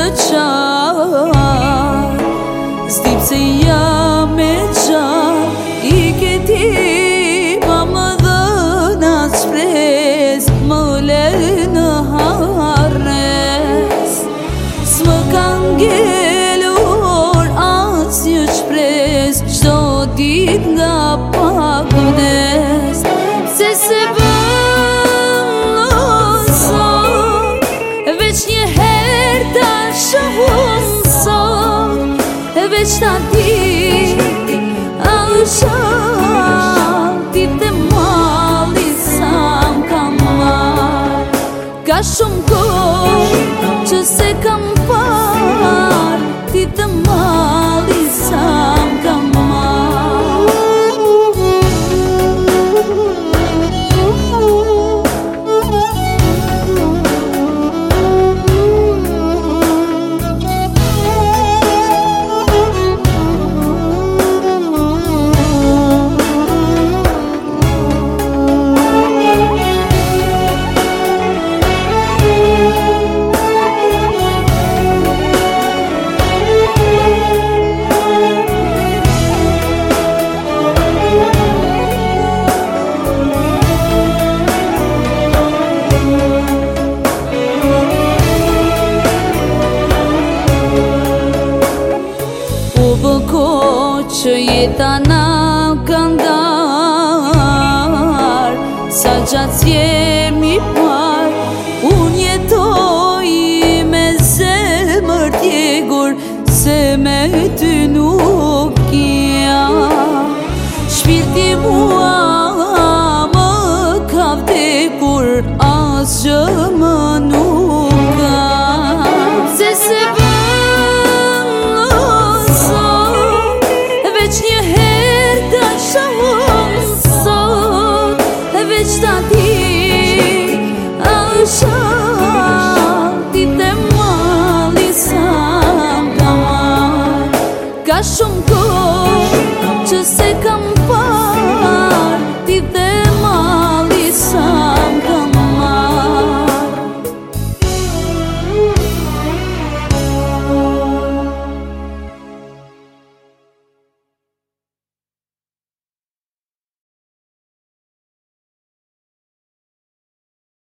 qar S'dip se jam me qar I këti pa më dhëna shpres Më le në harres S'më kanë ngelur as një shpres Qdo dit nga pak vdes Se se bëm sot Veç një her ta shohëm sot Veç ta di a shal Ti të mali sa m'kam mar Ka shumë kohë që se kam par Ti të mali sa m'kam mar Që jeta na këndar Sa gjatë jemi par Unë jetoj me zemër tjegur Se me ty nuk jam Shpirti mua më ka vdekur As që më nuk ka Se se Veç një her të shohëm sot Veç ta di a shal Ti të mali sa m'kam mar Ka shumë